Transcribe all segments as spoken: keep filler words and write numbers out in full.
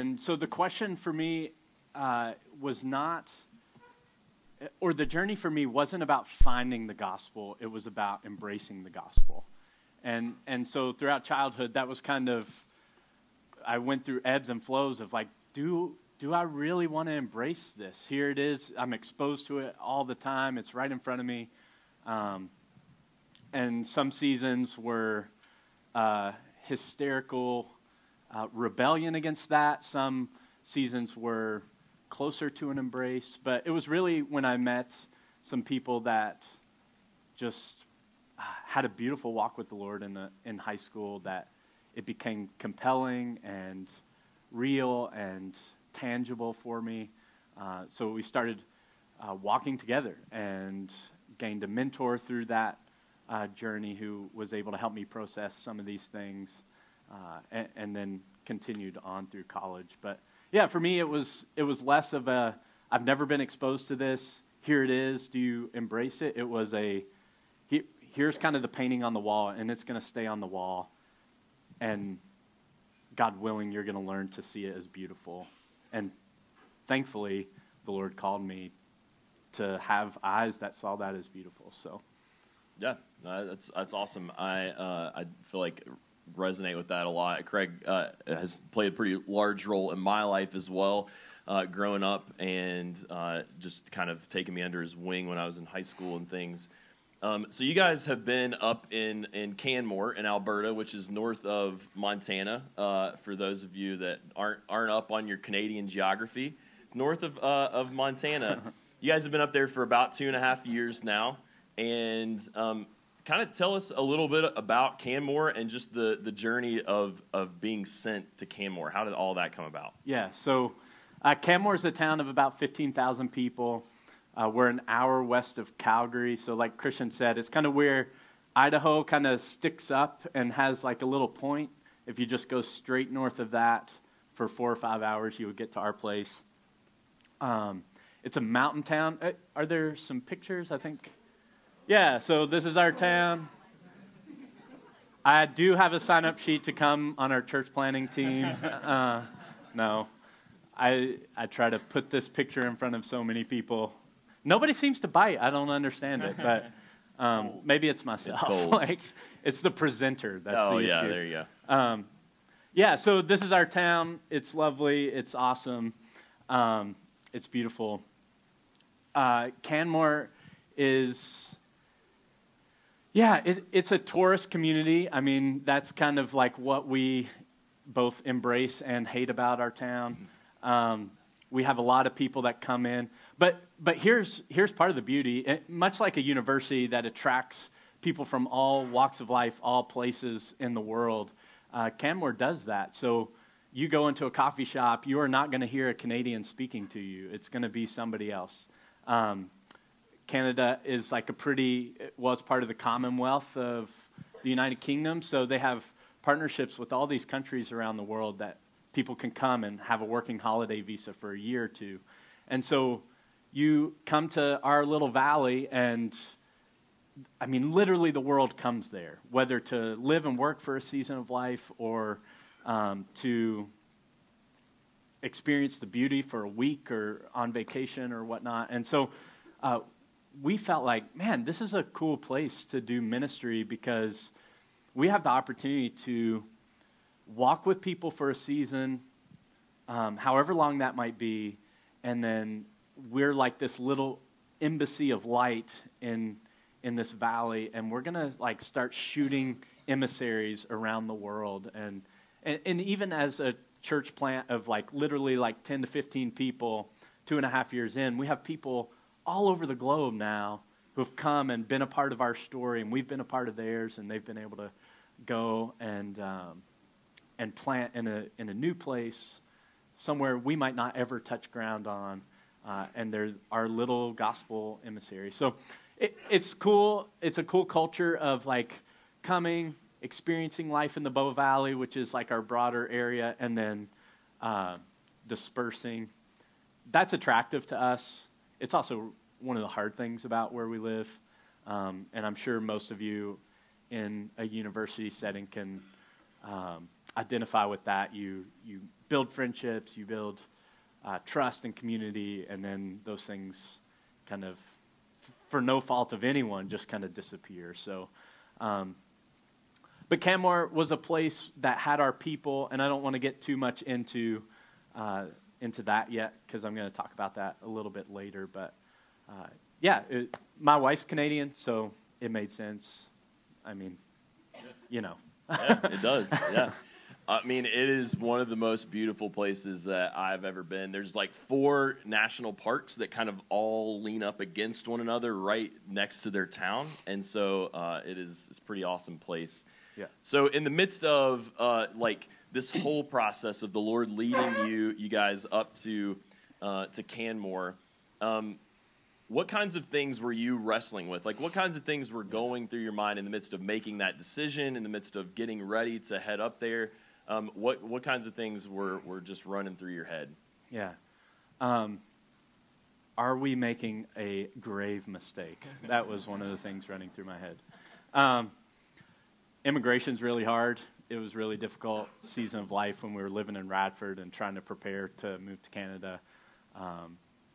And so the question for me uh, was not, or the journey for me wasn't about finding the gospel. It was about embracing the gospel. And and so throughout childhood, that was kind of, I went through ebbs and flows of like, do do I really want to embrace this? Here it is. I'm exposed to it all the time. It's right in front of me. Um, and some seasons were uh, hysterical uh, rebellion against that. Some seasons were closer to an embrace. But it was really when I met some people that just uh, had a beautiful walk with the Lord in the, in high school that it became compelling and real and tangible for me. Uh, so we started uh, walking together and gained a mentor through that uh, journey who was able to help me process some of these things, uh, and, and then continued on through college. But yeah, for me, it was it was less of a, I've never been exposed to this. Here it is. Do you embrace it? It was a, he, here's kind of the painting on the wall, and it's going to stay on the wall. And God willing, you're going to learn to see it as beautiful. And thankfully, the Lord called me to have eyes that saw that as beautiful. So, yeah, uh, that's that's awesome. I uh, I feel like resonate with that a lot. Craig uh, has played a pretty large role in my life as well, uh, growing up, and uh, just kind of taking me under his wing when I was in high school and things. Um, so you guys have been up in, in Canmore in Alberta, which is north of Montana. Uh, for those of you that aren't aren't up on your Canadian geography, north of uh, of Montana. You guys have been up there for about two and a half years now, and um, kind of tell us a little bit about Canmore and just the, the journey of of being sent to Canmore. How did all that come about? Yeah, so uh, Canmore is a town of about fifteen thousand people. Uh, we're an hour west of Calgary, so like Christian said, it's kind of where Idaho kind of sticks up and has like a little point. If you just go straight north of that for four or five hours, you would get to our place. Um, it's a mountain town. Uh, are there some pictures, I think? Yeah, so this is our town. I do have a sign-up sheet to come on our church planning team. Uh, no, I I try to put this picture in front of so many people. Nobody seems to bite. I don't understand it, but um, maybe it's myself. It's cold. Like it's the presenter. That's oh the yeah, issue. there you go. Um, yeah, so this is our town. It's lovely. It's awesome. Um, it's beautiful. Uh, Canmore is, yeah, it, it's a tourist community. I mean, that's kind of like what we both embrace and hate about our town. Um, we have a lot of people that come in. But but here's here's part of the beauty. It, much like a university that attracts people from all walks of life, all places in the world, uh, Canmore does that. So you go into a coffee shop, you are not going to hear a Canadian speaking to you. It's going to be somebody else. Um, Canada is like a pretty, was part of the Commonwealth of the United Kingdom, so they have partnerships with all these countries around the world that people can come and have a working holiday visa for a year or two. And so you come to our little valley, and I mean, literally the world comes there, whether to live and work for a season of life or um, to experience the beauty for a week or on vacation or whatnot. And so uh, we felt like, man, this is a cool place to do ministry because we have the opportunity to walk with people for a season, um, however long that might be, and then we're like this little embassy of light in in this valley, and we're gonna like start shooting emissaries around the world, and and, and even as a church plant of like literally like ten to fifteen people, two and a half years in, we have people all over the globe now who have come and been a part of our story, and we've been a part of theirs, and they've been able to go and um, and plant in a in a new place, somewhere we might not ever touch ground on. Uh, and they're our little gospel emissary. So it, it's cool. It's a cool culture of like coming, experiencing life in the Bow Valley, which is like our broader area, and then uh, dispersing. That's attractive to us. It's also one of the hard things about where we live. Um, and I'm sure most of you in a university setting can um, identify with that. You you build friendships, you build uh, trust and community, and then those things kind of, for no fault of anyone, just kind of disappear. So, um, but Canmore was a place that had our people, and I don't want to get too much into uh, into that yet, because I'm going to talk about that a little bit later. But uh, yeah, it, my wife's Canadian, so it made sense. I mean, you know. Yeah, it does. Yeah. I mean, it is one of the most beautiful places that I've ever been. There's like four national parks that kind of all lean up against one another right next to their town. And so uh, it is it's a pretty awesome place. Yeah. So in the midst of uh, like this whole process of the Lord leading you, you guys up to uh, to Canmore, um, what kinds of things were you wrestling with? Like, what kinds of things were going through your mind in the midst of making that decision, in the midst of getting ready to head up there? Um, what what kinds of things were, were just running through your head? Yeah. Um, are we making a grave mistake? That was one of the things running through my head. Um, immigration's really hard. It was really difficult season of life when we were living in Radford and trying to prepare to move to Canada. Um,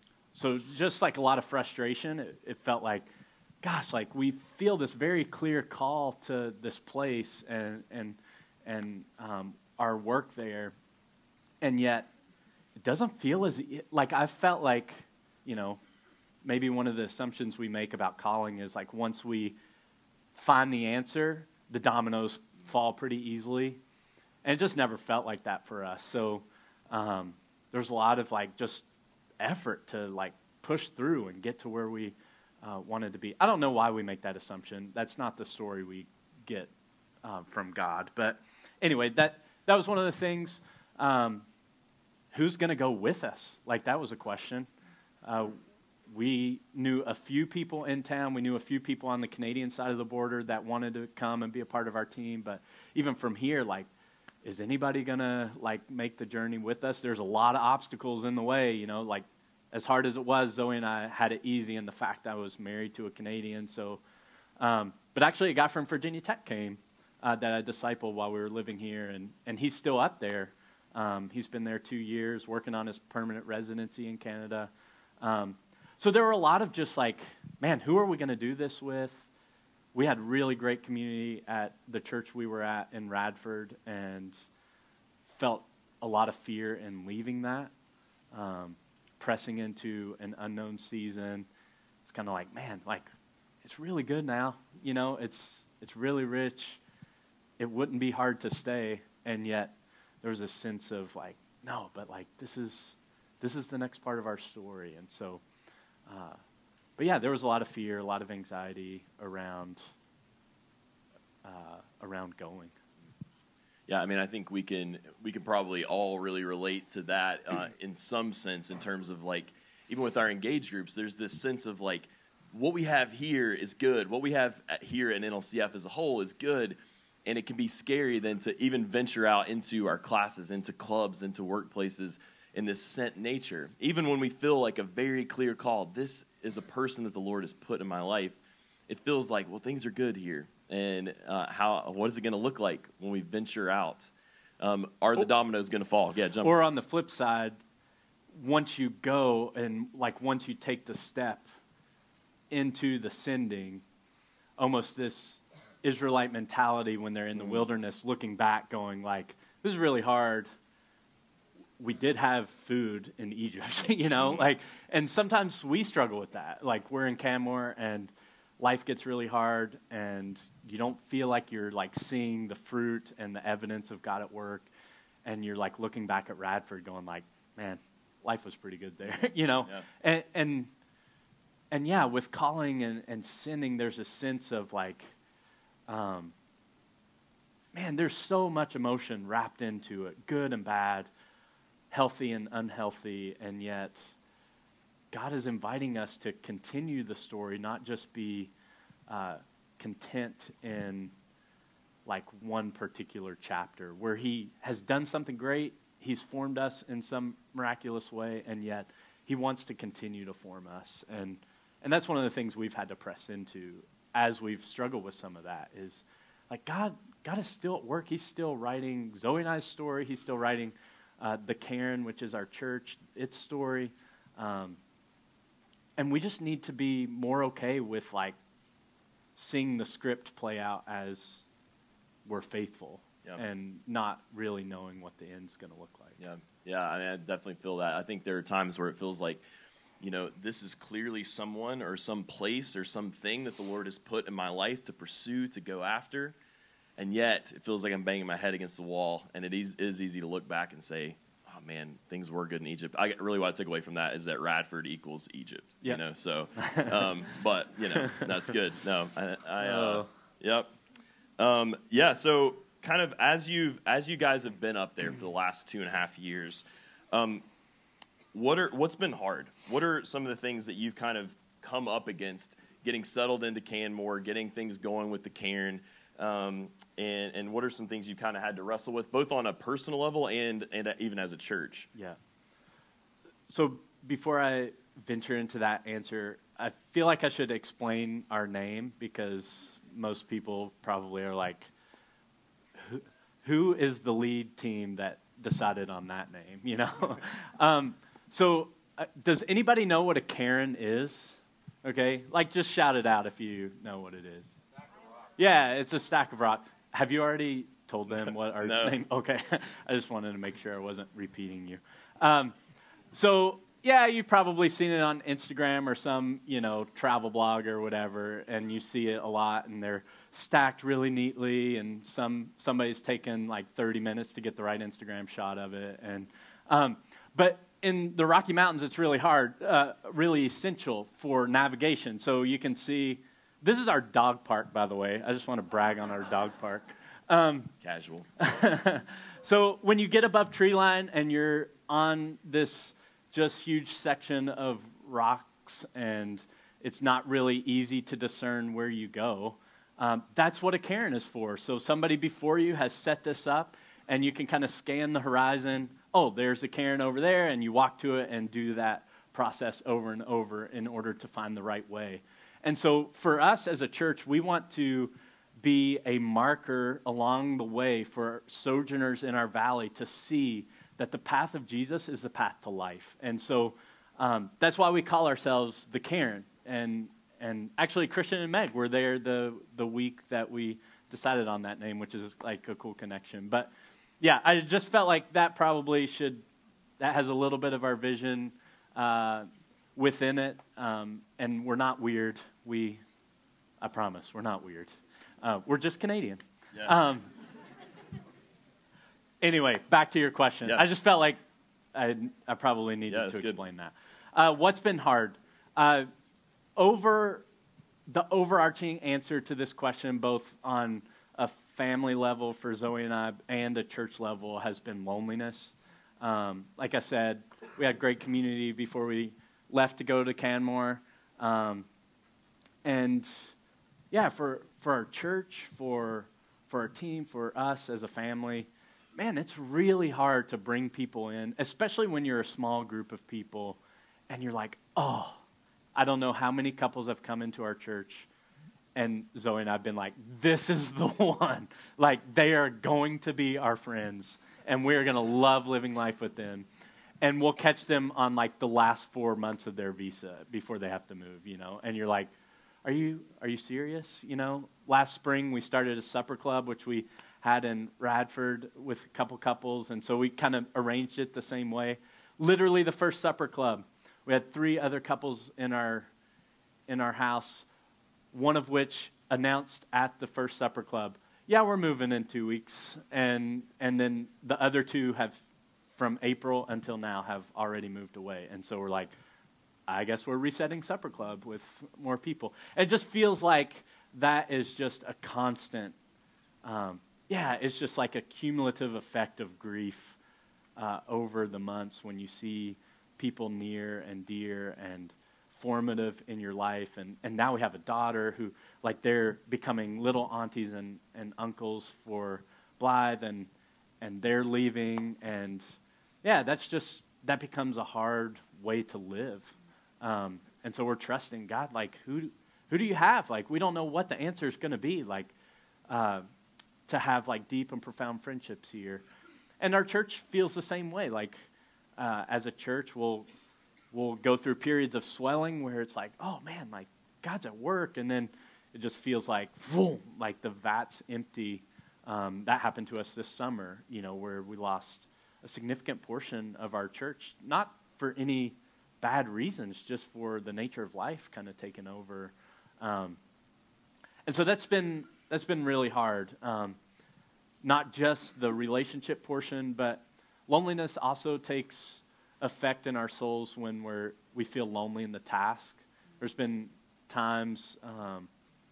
so just like a lot of frustration, it, it felt like, gosh, like we feel this very clear call to this place and and and um, our work there, and yet it doesn't feel as like I felt like, you know, maybe one of the assumptions we make about calling is like once we find the answer, the dominoes fall pretty easily, and it just never felt like that for us. So um, there's a lot of like just effort to like push through and get to where we uh, wanted to be. I don't know why we make that assumption. That's not the story we get uh, from God. But anyway, that that was one of the things. Um, who's going to go with us? Like that was a question. Uh, we knew a few people in town. We knew a few people on the Canadian side of the border that wanted to come and be a part of our team. But even from here, like, is anybody going to like make the journey with us? There's a lot of obstacles in the way, you know, like as hard as it was, Zoe and I had it easy in the fact I was married to a Canadian. So, um, but actually a guy from Virginia Tech came uh, that I discipled while we were living here, and, and he's still up there. Um, he's been there two years working on his permanent residency in Canada. Um, so there were a lot of just like, man, who are we going to do this with? We had really great community at the church we were at in Radford, and felt a lot of fear in leaving that, um, pressing into an unknown season. It's kind of like, man, like it's really good now. You know, it's it's really rich. It wouldn't be hard to stay, and yet there was a sense of like, no, but like this is this is the next part of our story, and so. Uh, But yeah, there was a lot of fear, a lot of anxiety around uh, around going. Yeah, I mean, I think we can we can probably all really relate to that uh, in some sense, in terms of like, even with our engaged groups, there's this sense of like, what we have here is good. What we have at, here in N L C F as a whole is good, and it can be scary then to even venture out into our classes, into clubs, into workplaces in this sent nature. Even when we feel like a very clear call, this is a person that the Lord has put in my life, it feels like, well, things are good here. And uh, how? What is it going to look like when we venture out? Um, are the dominoes going to fall? Yeah, jump. Or on the flip side, once you go and like once you take the step into the sending, almost this Israelite mentality when they're in the mm. wilderness, looking back, going like, this is really hard. We did have food in Egypt, you know, like, and sometimes we struggle with that. Like, we're in Canmore and life gets really hard and you don't feel like you're like seeing the fruit and the evidence of God at work. And you're like looking back at Radford going like, man, life was pretty good there, you know? Yeah. And, and, and yeah, with calling and, and sending, there's a sense of like, um, man, there's so much emotion wrapped into it, good and bad, healthy and unhealthy, and yet God is inviting us to continue the story, not just be uh, content in like one particular chapter where he has done something great, he's formed us in some miraculous way, and yet he wants to continue to form us. And and that's one of the things we've had to press into as we've struggled with some of that is like God, God is still at work. He's still writing Zoe and I's story. He's still writing uh, the Cairn, which is our church, its story. Um, and we just need to be more okay with, like, seeing the script play out as we're faithful yeah. and not really knowing what the end's going to look like. Yeah, yeah, I mean, I definitely feel that. I think there are times where it feels like, you know, this is clearly someone or some place or something that the Lord has put in my life to pursue, to go after, and yet it feels like I'm banging my head against the wall, and it is, is easy to look back and say, oh, man, things were good in Egypt. I really what I take away from that is that Radford equals Egypt, yep. you know, so, um, but, you know, that's good. No, I, I uh, oh. yep. Um, yeah, so kind of as you've, as you guys have been up there for the last two and a half years, um, What are what's been hard? What are some of the things that you've kind of come up against getting settled into Canmore, getting things going with the Cairn, um, and and what are some things you kind of had to wrestle with, both on a personal level and and even as a church? Yeah. So before I venture into that answer, I feel like I should explain our name because most people probably are like, who, who is the lead team that decided on that name? You know. um, So, uh, does anybody know what a Cairn is? Okay, like just shout it out if you know what it is. Stack of rock. Yeah, it's a stack of rock. Have you already told them what our no. name? Okay, I just wanted to make sure I wasn't repeating you. Um, so, yeah, you've probably seen it on Instagram or some, you know, travel blog or whatever, and you see it a lot, and they're stacked really neatly, and some somebody's taken like thirty minutes to get the right Instagram shot of it, and um, but. In the Rocky Mountains, it's really hard, uh, really essential for navigation. So you can see, this is our dog park, by the way. I just want to brag on our dog park. Um, Casual. So when you get above tree line and you're on this just huge section of rocks and it's not really easy to discern where you go, um, that's what a cairn is for. So somebody before you has set this up and you can kind of scan the horizon. Oh, there's a cairn over there, and you walk to it and do that process over and over in order to find the right way. And so for us as a church, we want to be a marker along the way for sojourners in our valley to see that the path of Jesus is the path to life. And so um, that's why we call ourselves the Cairn. And and actually, Christian and Meg were there the, the week that we decided on that name, which is like a cool connection. But yeah, I just felt like that probably should, that has a little bit of our vision uh, within it. Um, and we're not weird. We, I promise, we're not weird. Uh, we're just Canadian. Yeah. Um, anyway, back to your question. Yeah. I just felt like I, I probably needed Yeah, to good. explain that. Uh, what's been hard? Uh, over the overarching answer to this question, both on a family level for Zoe and I and a church level, has been loneliness. Um, like I said, we had great community before we left to go to Canmore. Um, and yeah, for for our church, for for our team, for us as a family, man, it's really hard to bring people in, especially when you're a small group of people and you're like, oh, I don't know how many couples have come into our church. And Zoe and I have been like, this is the one. Like, they are going to be our friends, and we're going to love living life with them. And we'll catch them on, like, the last four months of their visa before they have to move, you know. And you're like, are you are you serious? You know, last spring we started a supper club, which we had in Radford with a couple couples. And so we kind of arranged it the same way. Literally the first supper club, we had three other couples in our in our house, one of which announced at the first supper club, yeah, we're moving in two weeks. And and then the other two have, from April until now, have already moved away. And so we're like, I guess we're resetting supper club with more people. It just feels like that is just a constant, um, yeah, it's just like a cumulative effect of grief uh, over the months when you see people near and dear and formative in your life. And, and now we have a daughter who, like, they're becoming little aunties and, and uncles for Blythe, and and they're leaving. And, yeah, that's just, that becomes a hard way to live. Um, and so we're trusting God, like, who who do you have? Like, we don't know what the answer is going to be, like, uh, to have, like, deep and profound friendships here. and our church feels the same way. Like, uh, as a church, we'll we'll go through periods of swelling where it's like, oh man, like God's at work, and then it just feels like, boom, like the vat's empty. Um, that happened to us this summer, you know, where we lost a significant portion of our church, not for any bad reasons, just for the nature of life kind of taking over. Um, and so that's been that's been really hard. Um, not just the relationship portion, but loneliness also takes effect in our souls when we're we feel lonely in the task. There's been times, um,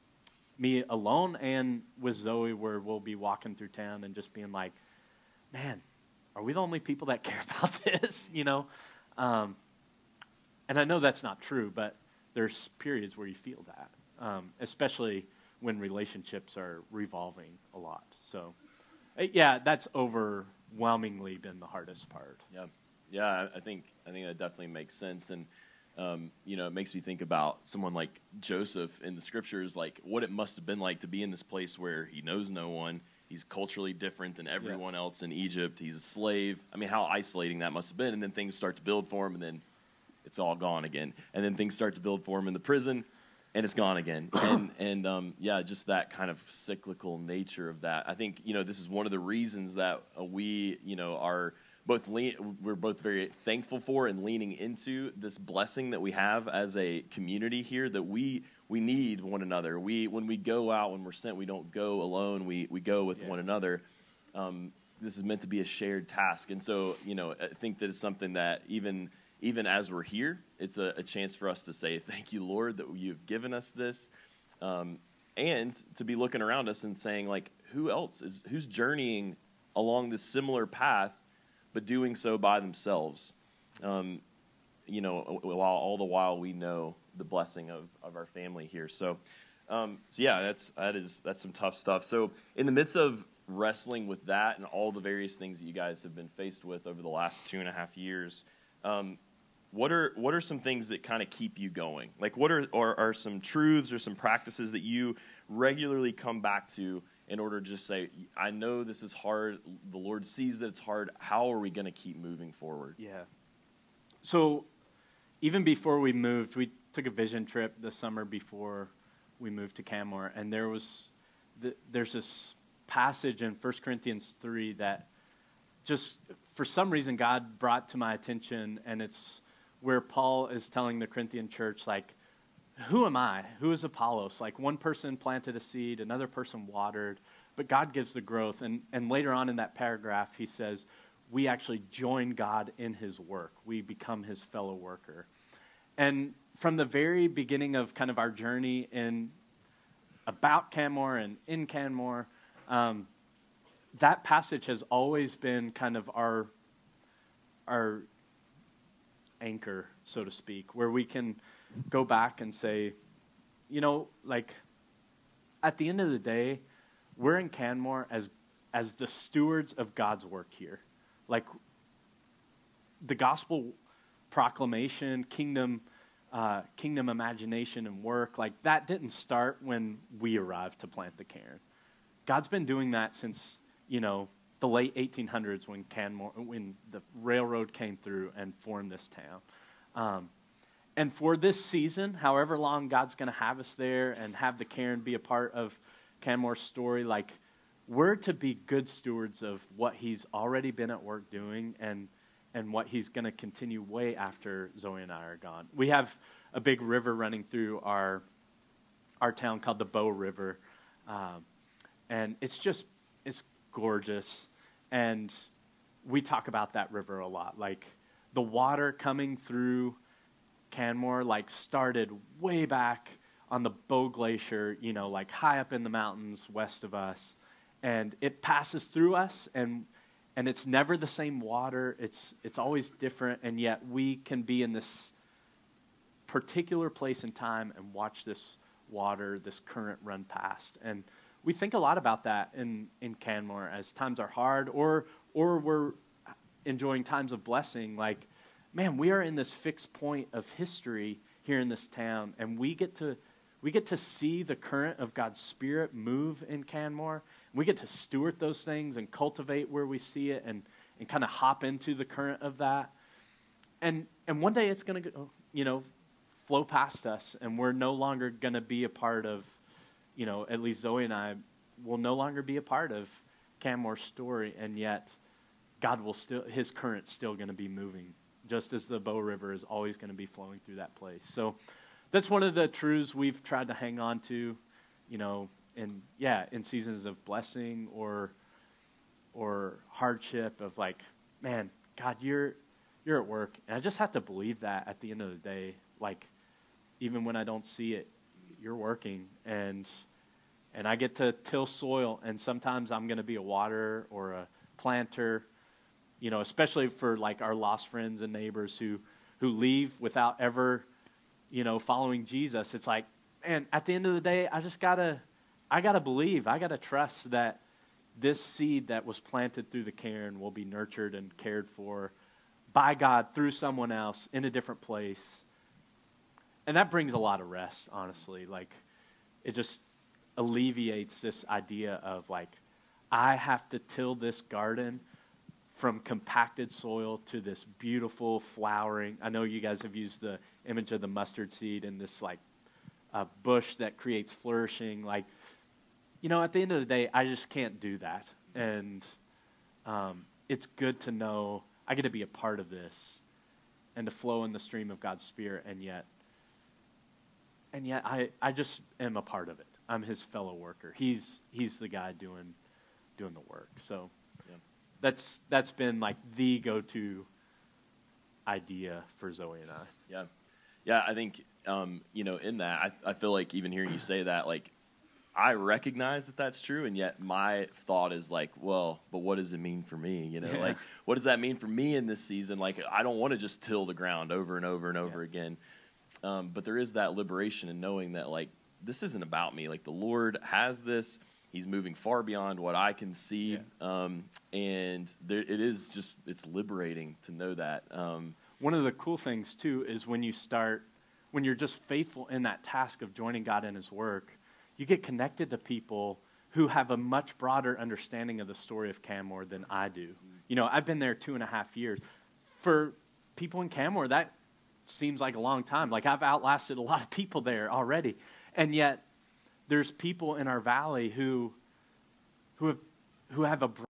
me alone and with Zoe, where we'll be walking through town and just being like, man, are we the only people that care about this? You know? Um, and I know that's not true, but there's periods where you feel that, um, especially when relationships are revolving a lot. So, yeah, that's overwhelmingly been the hardest part. Yeah, yeah, I think I think that definitely makes sense, and um, you know, it makes me think about someone like Joseph in the scriptures, like what it must have been like to be in this place where he knows no one. He's culturally different than everyone yeah. else in Egypt. He's a slave. I mean, how isolating that must have been. And then things start to build for him, and then it's all gone again. And then things start to build for him in the prison, and it's gone again. And, and um, yeah, just that kind of cyclical nature of that. I think, you know, this is one of the reasons that uh, we, you know, are both le- we're both very thankful for and leaning into this blessing that we have as a community here, that we we need one another. We when we go out, when we're sent, we don't go alone. We we go with yeah. one another. Um, this is meant to be a shared task, and so you know, I think that it's something that even even as we're here, it's a, a chance for us to say, "Thank you, Lord, that you've given us this," um, and to be looking around us and saying, like, who else is who's journeying along this similar path, but doing so by themselves. Um, you know, while all the while we know the blessing of, of our family here. So, um, so yeah, that's that is that's some tough stuff. So, in the midst of wrestling with that and all the various things that you guys have been faced with over the last two and a half years, um, what are what are some things that kind of keep you going? Like, what are or are some truths or some practices that you regularly come back to in order to just say, I know this is hard. The Lord sees that it's hard. How are we going to keep moving forward? Yeah. So even before we moved, we took a vision trip the summer before we moved to Canmore, and there was the, there's this passage in First Corinthians three that just for some reason God brought to my attention, and it's where Paul is telling the Corinthian church, like, who am I? Who is Apollos? Like, one person planted a seed, another person watered, but God gives the growth. And, and later on in that paragraph, he says, we actually join God in his work. We become his fellow worker. And from the very beginning of kind of our journey in about Canmore and in Canmore, um, that passage has always been kind of our our anchor, so to speak, where we can go back and say, you know, like, at the end of the day, we're in Canmore as as the stewards of God's work here. Like, the gospel proclamation, kingdom, uh, kingdom imagination and work, like, that didn't start when we arrived to plant the cairn. God's been doing that since, you know, the late eighteen hundreds when Canmore, when the railroad came through and formed this town. Um, and for this season, however long God's going to have us there and have the cairn be a part of Canmore's story, like, we're to be good stewards of what he's already been at work doing and and what he's going to continue way after Zoe and I are gone. We have a big river running through our our town called the Bow River, um, and it's just, it's gorgeous. And we talk about that river a lot. Like, the water coming through Canmore, like, started way back on the Bow Glacier, you know, like high up in the mountains west of us. And it passes through us, and and it's never the same water. It's it's always different, and yet we can be in this particular place and time and watch this water, this current run past. And we think a lot about that in, in Canmore as times are hard, or or we're enjoying times of blessing. Like, man, we are in this fixed point of history here in this town, and we get to we get to see the current of God's Spirit move in Canmore. We get to steward those things and cultivate where we see it, and and kind of hop into the current of that. And and one day it's going to, you know, flow past us, and we're no longer going to be a part of, you know, at least Zoe and I will no longer be a part of Canmore's story, and yet God will still, his current's still going to be moving, just as the Bow River is always going to be flowing through that place. So that's one of the truths we've tried to hang on to, you know, in, yeah, in seasons of blessing or or hardship of like, man, God, you're you're at work. And I just have to believe that at the end of the day, like, even when I don't see it, you're working. And and I get to till soil, and sometimes I'm going to be a waterer or a planter, you know, especially for like our lost friends and neighbors who, who leave without ever, you know, following Jesus. It's like, man, at the end of the day, I just got to, I got to believe, I got to trust that this seed that was planted through the cairn will be nurtured and cared for by God through someone else in a different place. And that brings a lot of rest, honestly. Like, it just alleviates this idea of like, I have to till this garden from compacted soil to this beautiful flowering. I know you guys have used the image of the mustard seed and this like uh, bush that creates flourishing. Like, you know, at the end of the day, I just can't do that. And um, it's good to know I get to be a part of this and to flow in the stream of God's Spirit, and yet, and yet I, I just am a part of it. I'm his fellow worker. He's he's the guy doing doing the work. So yeah. that's that's been like the go-to idea for Zoe and I. Yeah, yeah. I think um, you know, in that, I, I feel like even hearing you say that, like, I recognize that that's true, and yet my thought is like, well, but what does it mean for me? You know, yeah. like, what does that mean for me in this season? Like, I don't want to just till the ground over and over and over yeah. again. Um, but there is that liberation in knowing that, like, this isn't about me. Like, the Lord has this. He's moving far beyond what I can see. Yeah. Um, and there, it is just, it's liberating to know that. Um, One of the cool things, too, is when you start, when you're just faithful in that task of joining God in his work, you get connected to people who have a much broader understanding of the story of Canmore than I do. Mm-hmm. You know, I've been there two and a half years. For people in Canmore, that seems like a long time. Like, I've outlasted a lot of people there already. And yet, there's people in our valley who, who have, who have a